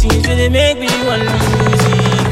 things really make me want lose it.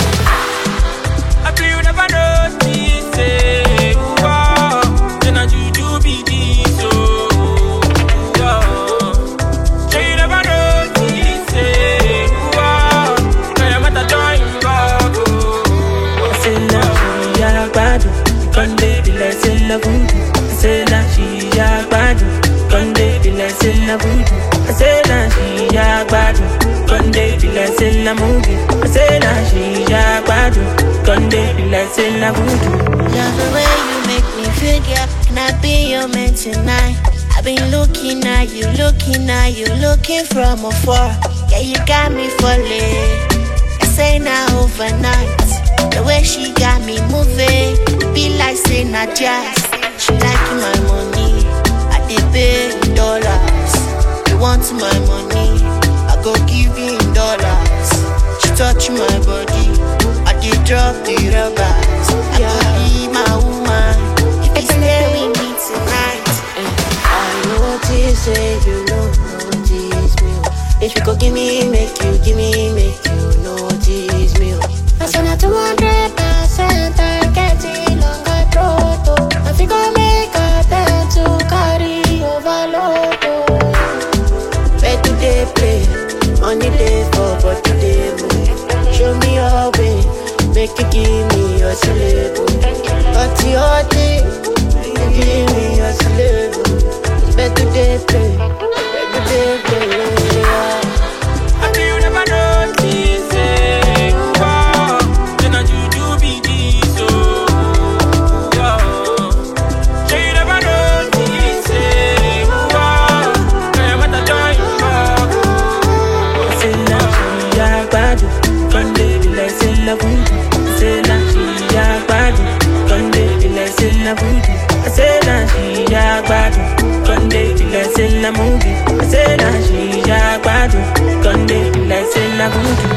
I feel you never notice it. Wow, then I do be this, oh. Wow, sure you never notice it. Wow, now I'm at a joint back, oh. I say now she a bad, Conde be like say na voodoo. I say now she a bad, Conde be like say na voodoo. I say now she a bad, Conde be like say na movie. I say now she a bad, Conde be like say na voodoo. Love the way you make me feel, girl. Can I be your man tonight? I've been looking at you, looking from afar. Yeah, you got me falling. I say now overnight. The way she got me moving, be like say not jazz. She like my money, I dey pay in dollars. You want my money, I go give you in dollars. She touch my body, I dey drop the rubbers. I go be my woman, if you stay with me tonight. I notice say you don't notice me. If you go give me, make you notice me. I said not 200%, I get it longer throat. I think I'll make a bet to carry overload. Where do they play? Money they for, but do they move? Show me your way, make you give me your slave. But your day, you give me your slave. Where do they play? Where do they play? I feel you never notice it. Wow, then I do be this, oh. Wow, sure you never notice it. Wow, now I'm at a joint back. I say now she a bad, Conde be like say na voodoo. I say now she a bad, Conde be like say na voodoo. I say now she a bad, Conde be like say na movie. I say now she a bad, Conde be like say na voodoo.